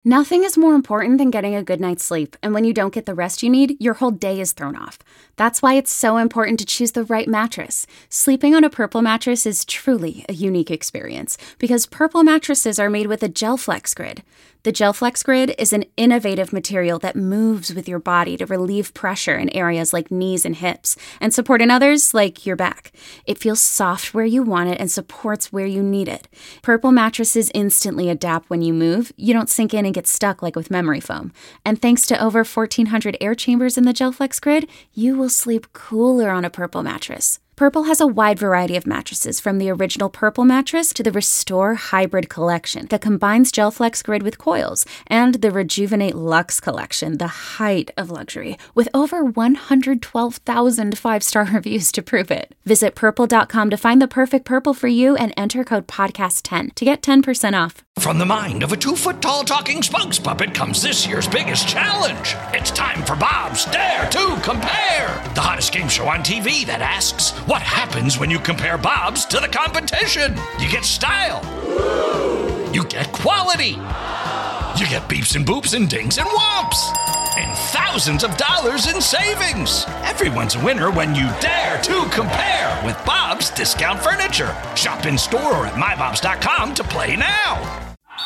Nothing is more important than getting a good night's sleep, and when you don't get the rest you need, your whole day is thrown off. That's why it's so important to choose the right mattress. Sleeping on a Purple mattress is truly a unique experience, because Purple mattresses are made with a GelFlex Grid. The GelFlex Grid is an innovative material that moves with your body to relieve pressure in areas like knees and hips, and support in others like your back. It feels soft where you want it and supports where you need it. Purple mattresses instantly adapt when you move. You don't sink in and get stuck like with memory foam. And thanks to over 1,400 air chambers in the GelFlex Grid, you will sleep cooler on a Purple mattress. Purple has a wide variety of mattresses, from the original Purple mattress to the Restore Hybrid collection that combines GelFlex Grid with coils, and the Rejuvenate Luxe collection, the height of luxury, with over 112,000 five-star reviews to prove it. Visit purple.com to find the perfect Purple for you and enter code podcast10 to get 10% off. From the mind of a 2-foot-tall talking spokes puppet comes this year's biggest challenge. It's time for Bob's Dare to Compare, the hottest game show on TV that asks, what happens when you compare Bob's to the competition? You get style. You get quality. You get beeps and boops and dings and whomps. And thousands of dollars in savings. Everyone's a winner when you dare to compare with Bob's Discount Furniture. Shop in store or at mybobs.com to play now.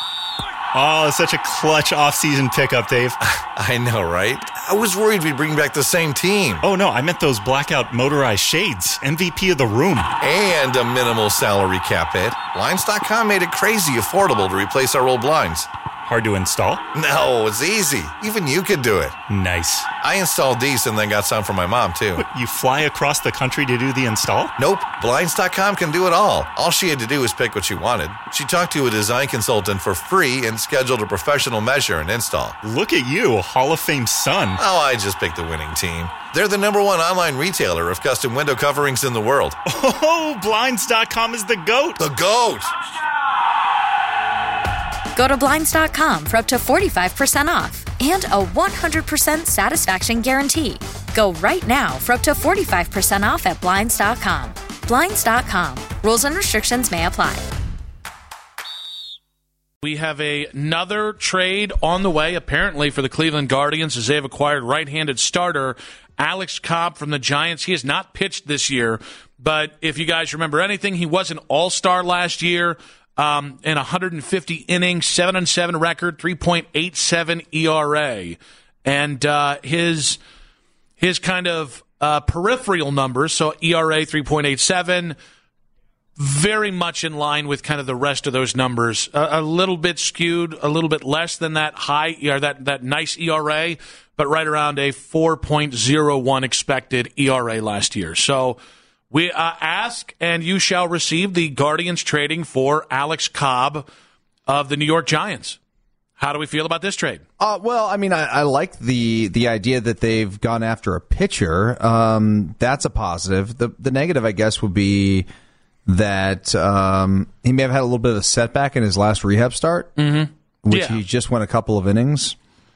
Oh, such a clutch off-season pickup, Dave. I know, right? I was worried we'd bring back the same team. Oh, no, I meant those blackout motorized shades. MVP of the room. And a minimal salary cap hit. Blinds.com made it crazy affordable to replace our old blinds. Hard to install? No, it's easy. Even you could do it. Nice. I installed these and then got some for my mom, too. What, you fly across the country to do the install? Nope. Blinds.com can do it all. All she had to do was pick what she wanted. She talked to a design consultant for free and scheduled a professional measure and install. Look at you, Hall of Fame son. Oh, I just picked the winning team. They're the #1 online retailer of custom window coverings in the world. Oh, Blinds.com is the GOAT. The GOAT! Go to Blinds.com for up to 45% off and a 100% satisfaction guarantee. Go right now for up to 45% off at Blinds.com. Blinds.com. Rules and restrictions may apply. We have another trade on the way, apparently, for the Cleveland Guardians, as they've acquired right-handed starter Alex Cobb from the Giants. He has not pitched this year, but if you guys remember anything, he was an all-star last year. In 150 innings, 7-7 record, 3.87 ERA. And his kind of peripheral numbers, so ERA 3.87, very much in line with kind of the rest of those numbers. A little bit skewed, a little bit less than that high, or that nice ERA, but right around a 4.01 expected ERA last year. So we ask, and you shall receive, the Guardians trading for Alex Cobb of the New York Giants. How do we feel about this trade? Well, I mean, I like the idea that they've gone after a pitcher. That's a positive. The negative, I guess, would be that he may have had a little bit of a setback in his last rehab start, which he just went a couple of innings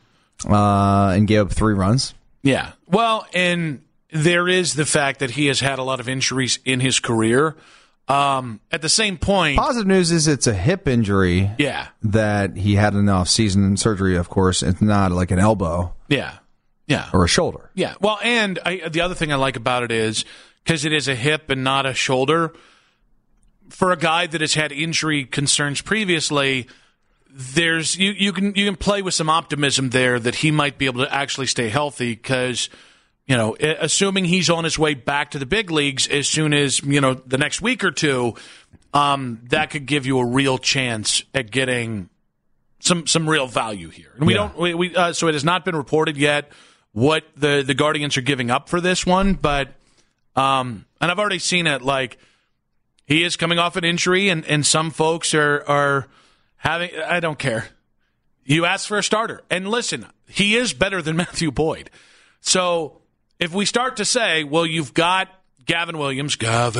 and gave up 3 runs. Yeah. Well, and there is the fact that he has had a lot of injuries in his career. At the same point, positive news is it's a hip injury. Yeah. That he had an off-season surgery. Of course, it's not like an elbow. Yeah. Yeah. Or a shoulder. Yeah. Well, and the other thing I like about it is because it is a hip and not a shoulder. For a guy that has had injury concerns previously, there's you can play with some optimism there that he might be able to actually stay healthy because, you know, assuming he's on his way back to the big leagues as soon as, you know, the next week or two, that could give you a real chance at getting some real value here. And so it has not been reported yet what the Guardians are giving up for this one, but and I've already seen it, like he is coming off an injury and some folks are having, I don't care. You ask for a starter. And listen, he is better than Matthew Boyd. So if we start to say, well, you've got Gavin Williams,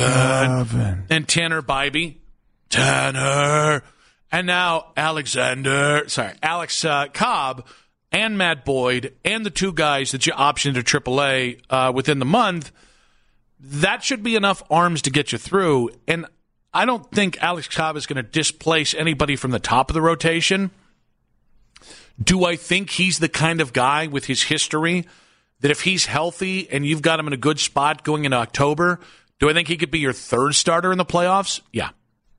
and Tanner Bybee, and now Alex Cobb, and Matt Boyd, and the 2 guys that you optioned to AAA within the month, that should be enough arms to get you through. And I don't think Alex Cobb is going to displace anybody from the top of the rotation. Do I think he's the kind of guy with his history that if he's healthy and you've got him in a good spot going into October, do I think he could be your third starter in the playoffs? Yeah.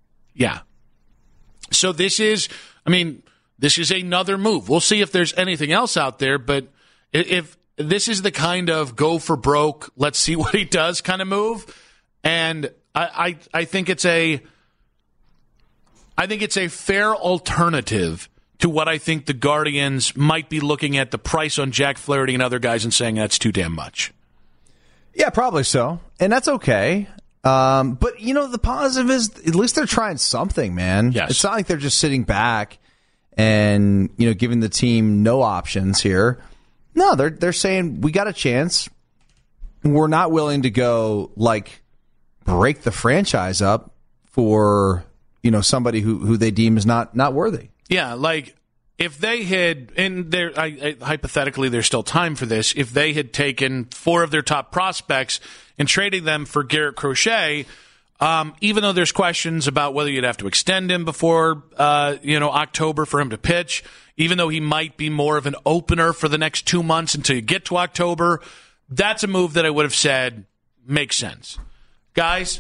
So this is another move. We'll see if there's anything else out there, but if this is the kind of go for broke, let's see what he does kind of move, and I think it's a fair alternative to what I think the Guardians might be looking at the price on Jack Flaherty and other guys and saying that's too damn much. Yeah, probably so. And that's okay. But, the positive is at least they're trying something, man. Yes. It's not like they're just sitting back and, giving the team no options here. No, they're saying we got a chance. We're not willing to go, break the franchise up for, somebody who they deem is not worthy. Yeah, if they had, and hypothetically there's still time for this, if they had taken 4 of their top prospects and traded them for Garrett Crochet, even though there's questions about whether you'd have to extend him before October for him to pitch, even though he might be more of an opener for the next 2 months until you get to October, that's a move that I would have said makes sense. Guys,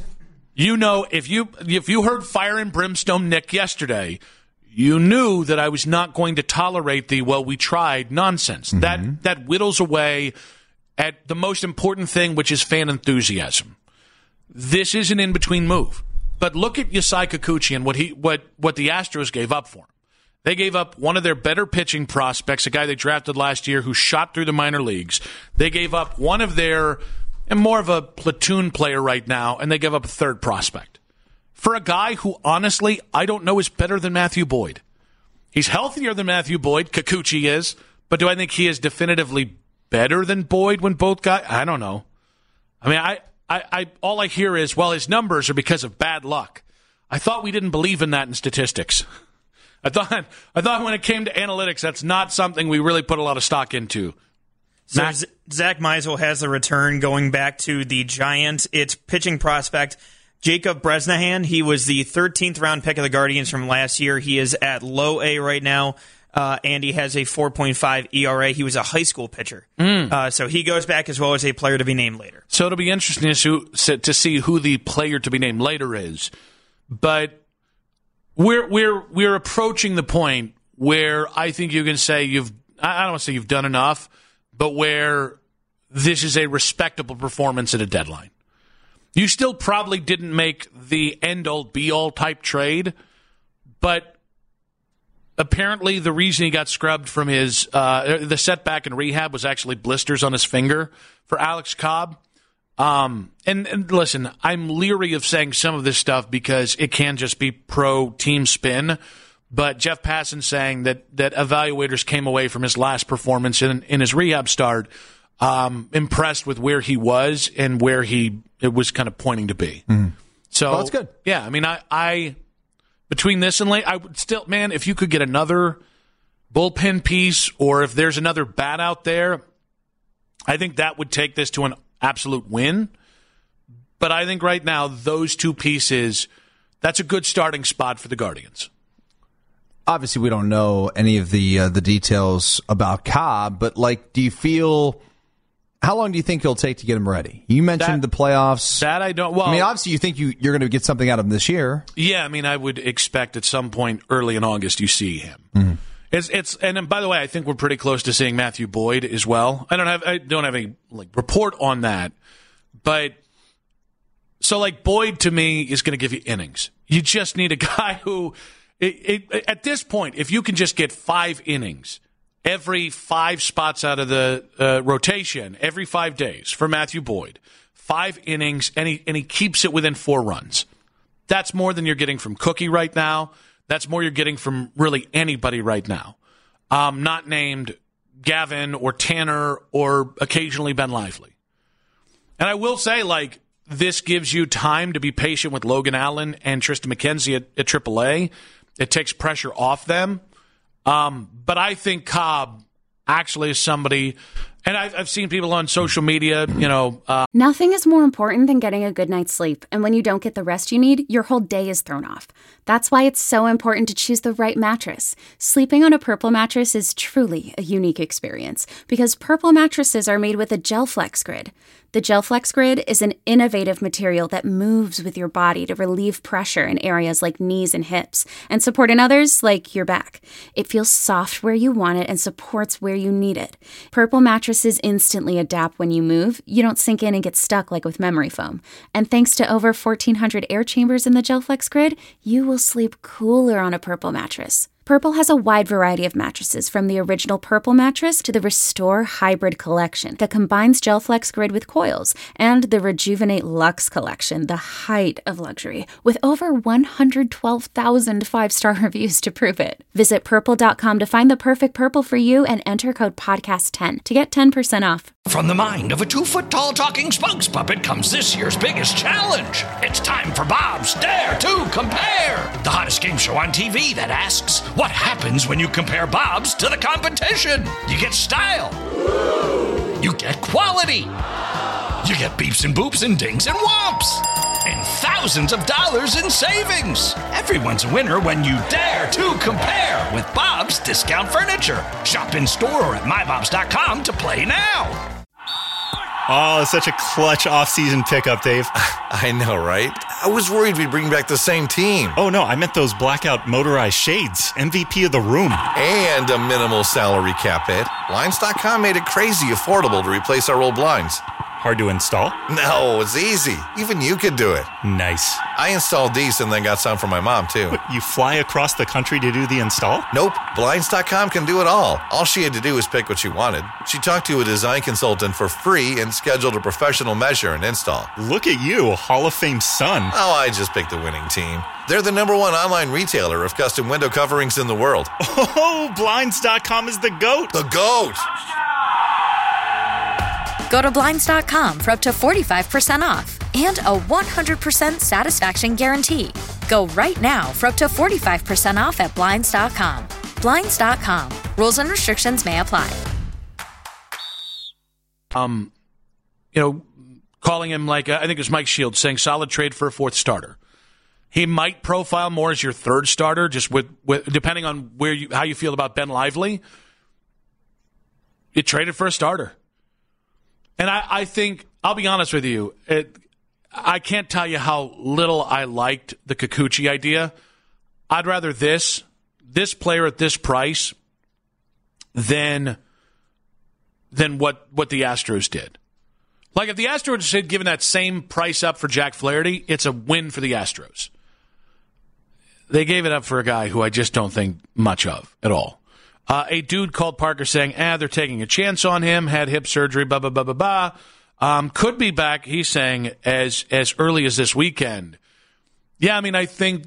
if you heard Fire and Brimstone Nick yesterday, you knew that I was not going to tolerate the, well, we tried nonsense. Mm-hmm. That whittles away at the most important thing, which is fan enthusiasm. This is an in-between move. But look at Yasai Kikuchi and what the Astros gave up for him. They gave up one of their better pitching prospects, a guy they drafted last year who shot through the minor leagues. They gave up one of their, and more of a platoon player right now, and they gave up a third prospect. For a guy who, honestly, I don't know is better than Matthew Boyd. He's healthier than Matthew Boyd, Kikuchi is, but do I think he is definitively better than Boyd when both guys? I don't know. I mean, I all I hear is, well, his numbers are because of bad luck. I thought we didn't believe in that in statistics. I thought when it came to analytics, that's not something we really put a lot of stock into. So Zach Meisel has the return going back to the Giants. It's pitching prospect Jacob Bresnahan. He was the 13th round pick of the Guardians from last year. He is at low A right now, and he has a 4.5 ERA. He was a high school pitcher. So he goes back as well as a player to be named later. So it'll be interesting to see who the player to be named later is. But we're approaching the point where I think you can say I don't want to say you've done enough, but where this is a respectable performance at a deadline. You still probably didn't make the end-all, be-all type trade, but apparently the reason he got scrubbed from his the setback in rehab was actually blisters on his finger for Alex Cobb. And listen, I'm leery of saying some of this stuff because it can just be pro-team spin, but Jeff Passan saying that evaluators came away from his last performance in his rehab start impressed with where he was and where it was kind of pointing to be. Mm. So well, that's good. Yeah, I mean, I between this and late, I would still, man, if you could get another bullpen piece or if there's another bat out there, I think that would take this to an absolute win. But I think right now, those two pieces, that's a good starting spot for the Guardians. Obviously, we don't know any of the details about Cobb, but do you feel? How long do you think it'll take to get him ready? You mentioned the playoffs. That I don't. Well, I mean, obviously, you think you're going to get something out of him this year. Yeah, I mean, I would expect at some point early in August you see him. Mm-hmm. And by the way, I think we're pretty close to seeing Matthew Boyd as well. I don't have a report on that, but so Boyd to me is going to give you innings. You just need a guy who. At this point, if you can just get 5 innings every 5 spots out of the rotation every 5 days for Matthew Boyd, 5 innings, and he keeps it within 4 runs, that's more than you're getting from Cookie right now. That's more you're getting from really anybody right now. Not named Gavin or Tanner or occasionally Ben Lively. And I will say, this gives you time to be patient with Logan Allen and Tristan McKenzie at AAA. It takes pressure off them. But I think Cobb actually is somebody, and I've seen people on social media, Nothing is more important than getting a good night's sleep. And when you don't get the rest you need, your whole day is thrown off. That's why it's so important to choose the right mattress. Sleeping on a Purple mattress is truly a unique experience because Purple mattresses are made with a GelFlex Grid. The GelFlex Grid is an innovative material that moves with your body to relieve pressure in areas like knees and hips and support in others like your back. It feels soft where you want it and supports where you need it. Purple mattresses instantly adapt when you move. You don't sink in and get stuck like with memory foam. And thanks to over 1,400 air chambers in the GelFlex Grid, you will sleep cooler on a Purple mattress. Purple has a wide variety of mattresses, from the original Purple mattress to the Restore Hybrid collection that combines GelFlex Grid with coils, and the Rejuvenate Luxe collection, the height of luxury, with over 112,000 five-star reviews to prove it. Visit purple.com to find the perfect Purple for you and enter code podcast10 to get 10% off. From the mind of a 2-foot-tall talking spokes puppet comes this year's biggest challenge. It's time for Bob's Dare to Compare, the hottest game show on TV that asks, what happens when you compare Bob's to the competition? You get style. You get quality. You get beeps and boops and dings and whomps. And thousands of dollars in savings. Everyone's a winner when you dare to compare with Bob's Discount Furniture. Shop in store or at mybobs.com to play now. Oh, such a clutch off-season pickup, Dave. I know, right? I was worried we'd bring back the same team. Oh, no, I meant those blackout motorized shades. MVP of the room. And a minimal salary cap hit. Blinds.com made it crazy affordable to replace our old blinds. Hard to install? No, it's easy. Even you could do it. Nice. I installed these and then got some for my mom, too. What, you fly across the country to do the install? Nope. Blinds.com can do it all. All she had to do was pick what she wanted. She talked to a design consultant for free and scheduled a professional measure and install. Look at you, Hall of Fame son. Oh, I just picked the winning team. They're the #1 online retailer of custom window coverings in the world. Oh, Blinds.com is the GOAT. The GOAT! Go to Blinds.com for up to 45% off and a 100% satisfaction guarantee. Go right now for up to 45% off at Blinds.com. Blinds.com. Rules and restrictions may apply. Calling him like, I think it was Mike Shields saying solid trade for a fourth starter. He might profile more as your third starter, just with depending on how you feel about Ben Lively. You traded for a starter. And I think, I'll be honest with you, I can't tell you how little I liked the Kikuchi idea. I'd rather this player at this price than what the Astros did. Like, if the Astros had given that same price up for Jack Flaherty, it's a win for the Astros. They gave it up for a guy who I just don't think much of at all. A dude called Parker saying, they're taking a chance on him, had hip surgery, blah, blah, blah, blah, blah. Could be back, he's saying, as early as this weekend. Yeah, I mean, I think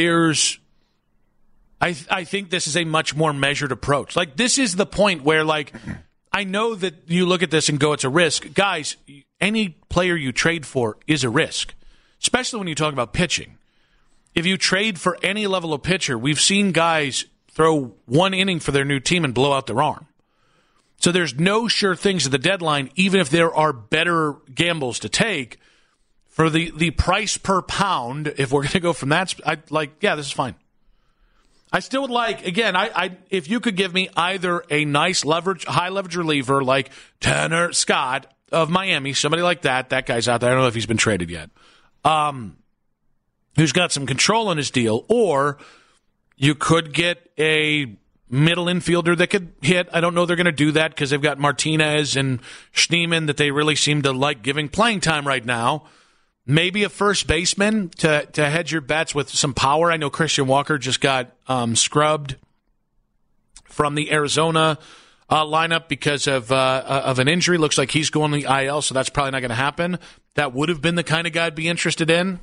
I think this is a much more measured approach. Like, this is the point where, like, I know that you look at this and go, it's a risk. Guys, any player you trade for is a risk, especially when you talk about pitching. If you trade for any level of pitcher, we've seen guys throw one inning for their new team and blow out their arm. So there's no sure things at the deadline, even if there are better gambles to take. For the price per pound, if we're going to go from that, this is fine. I still would like, again, if you could give me either a nice high leverage reliever like Tanner Scott of Miami, somebody like that guy's out there. I don't know if he's been traded yet, who's got some control on his deal, or you could get a middle infielder that could hit. I don't know they're going to do that because they've got Martinez and Schneemann that they really seem to like giving playing time right now. Maybe a first baseman to hedge your bets with some power. I know Christian Walker just got scrubbed from the Arizona lineup because of an injury. Looks like he's going to the IL, so that's probably not going to happen. That would have been the kind of guy I'd be interested in.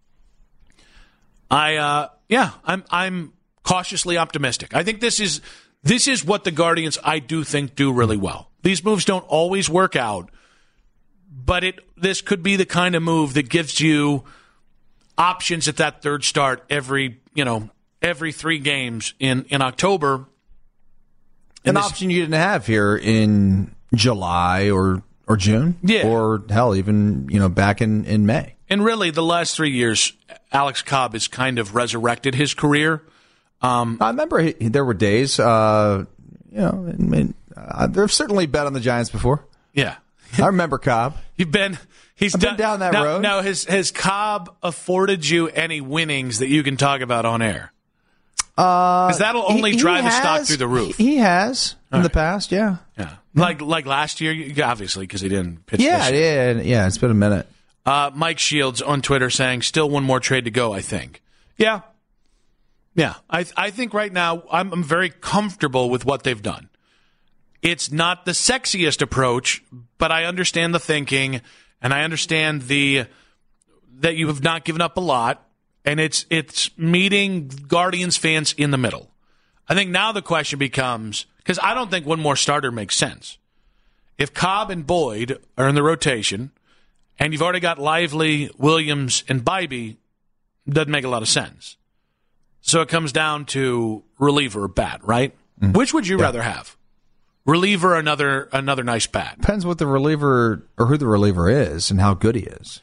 I'm cautiously optimistic. I think this is what the Guardians, I do think, do really well. These moves don't always work out, but this could be the kind of move that gives you options at that third start every 3 games in October. An option you didn't have here in July or June, yeah, or hell, even back in May. And really, the last 3 years, Alex Cobb has kind of resurrected his career. I remember there were days, they've certainly bet on the Giants before. Yeah. I remember Cobb. He's been down that road. Now, has Cobb afforded you any winnings that you can talk about on air? Because that'll only drive the stock through the roof. He has in the past, yeah. Yeah. Like last year, obviously, because he didn't pitch this year. Yeah, it's been a minute. Mike Shields on Twitter saying, still one more trade to go, I think. Yeah. Yeah. I think right now I'm very comfortable with what they've done. It's not the sexiest approach, but I understand the thinking, and I understand that you have not given up a lot, and it's meeting Guardians fans in the middle. I think now the question becomes, because I don't think one more starter makes sense. If Cobb and Boyd are in the rotation, and you've already got Lively, Williams, and Bybee, doesn't make a lot of sense. So it comes down to reliever or bat, right? Mm-hmm. Which would you rather have? Reliever, another nice bat. Depends what the reliever or who the reliever is and how good he is.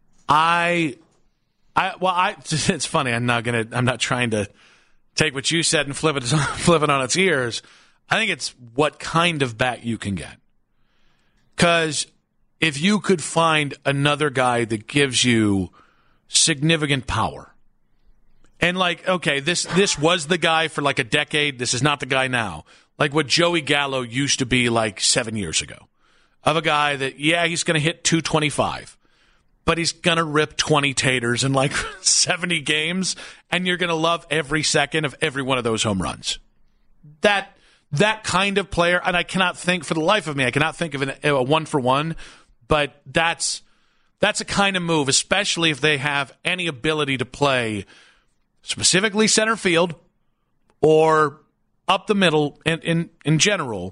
It's funny. I'm not trying to take what you said and flip it on its ears. I think it's what kind of bat you can get. Because if you could find another guy that gives you significant power, and this was the guy for like a decade. This is not the guy now. Like what Joey Gallo used to be like 7 years ago, of a guy that, he's going to hit 225, but he's going to rip 20 taters in like 70 games, and you're going to love every second of every one of those home runs. That kind of player, and I cannot think for the life of me, a 1-for-1, but that's a kind of move, especially if they have any ability to play specifically center field or up the middle in general.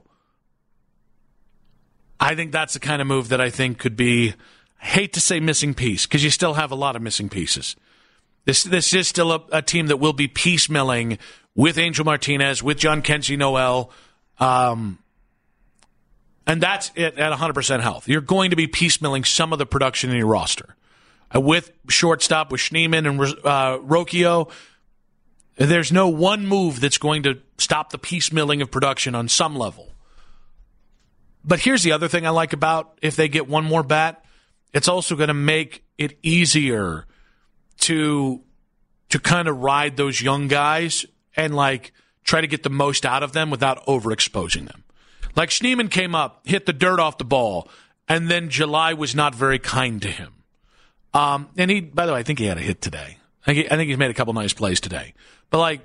I think that's the kind of move that I think could be, I hate to say missing piece, because you still have a lot of missing pieces. This is still a team that will be piecemealing with Angel Martinez, with John Kenzie Noel, and that's it at 100% health. You're going to be piecemealing some of the production in your roster. With shortstop, with Schneemann and Rocchio, there's no one move that's going to stop the piecemealing of production on some level. But here's the other thing I like about if they get one more bat. It's also going to make it easier to kind of ride those young guys and try to get the most out of them without overexposing them. Like Schneemann came up, hit the dirt off the ball, and then July was not very kind to him. And he, by the way, I think he had a hit today. I think he's made a couple nice plays today. But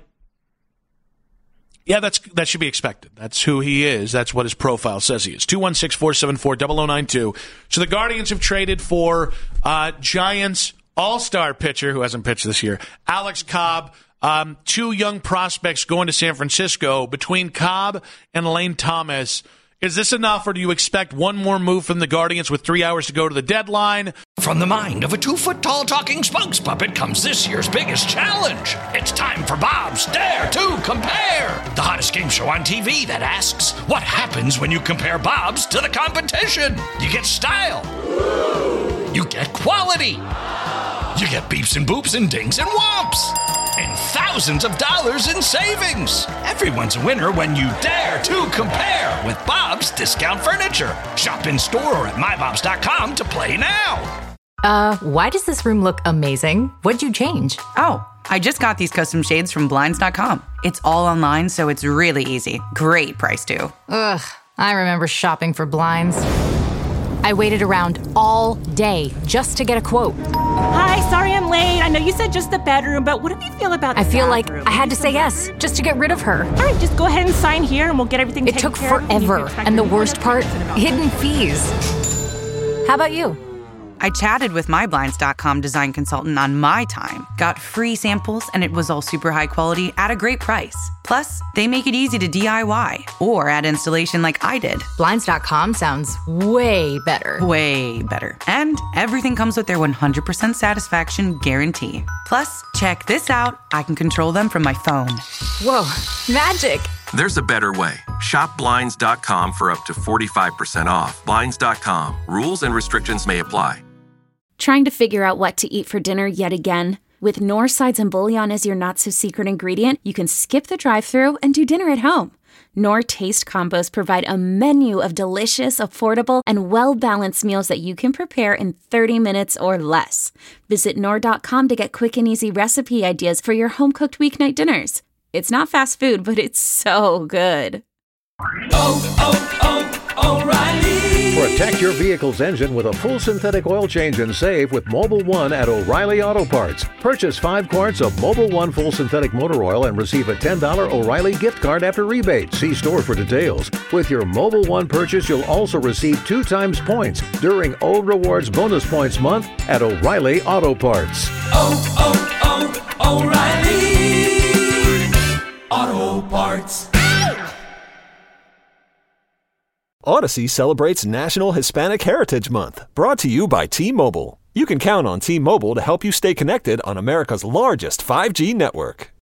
that should be expected. That's who he is. That's what his profile says he is. 216-474-0092. So the Guardians have traded for Giants all-star pitcher who hasn't pitched this year, Alex Cobb. 2 young prospects going to San Francisco. Between Cobb and Lane Thomas, is this enough, or do you expect one more move from the Guardians with 3 hours to go to the deadline? From the mind of a 2-foot-tall talking spokes puppet comes this year's biggest challenge. It's time for Bob's Dare to Compare, the hottest game show on TV that asks, what happens when you compare Bob's to the competition? You get style. You get quality. You get beeps and boops and dings and whomps. And thousands of dollars in savings. Everyone's a winner when you dare to compare with Bob's Discount Furniture. Shop in store or at mybobs.com to play now. Why does this room look amazing? What'd you change? Oh, I just got these custom shades from Blinds.com. It's all online, so it's really easy. Great price, too. Ugh, I remember shopping for blinds. I waited around all day just to get a quote. Hi, sorry I'm late. I know you said just the bedroom, but what do you feel about the I feel bathroom? like I had to say yes just to get rid of her. All right, just go ahead and sign here and we'll get everything taken care of. It took forever, and the worst part, hidden fees. How about you? I chatted with my Blinds.com design consultant on my time, got free samples, and it was all super high quality at a great price. Plus, they make it easy to DIY or add installation like I did. Blinds.com sounds way better. Way better. And everything comes with their 100% satisfaction guarantee. Plus, check this out. I can control them from my phone. Whoa, magic. There's a better way. Shop Blinds.com for up to 45% off. Blinds.com. Rules and restrictions may apply. Trying to figure out what to eat for dinner yet again? With Knorr sides and bouillon as your not-so-secret ingredient, you can skip the drive-thru and do dinner at home. Knorr Taste Combos provide a menu of delicious, affordable, and well-balanced meals that you can prepare in 30 minutes or less. Visit Knorr.com to get quick and easy recipe ideas for your home-cooked weeknight dinners. It's not fast food, but it's so good. O'Reilly. Protect your vehicle's engine with a full synthetic oil change and save with Mobil 1 at O'Reilly Auto Parts. Purchase 5 quarts of Mobil 1 full synthetic motor oil and receive a $10 O'Reilly gift card after rebate. See store for details. With your Mobil 1 purchase, you'll also receive 2 times points during O Rewards Bonus Points Month at O'Reilly Auto Parts. O'Reilly Auto Parts. Odyssey celebrates National Hispanic Heritage Month, brought to you by T-Mobile. You can count on T-Mobile to help you stay connected on America's largest 5G network.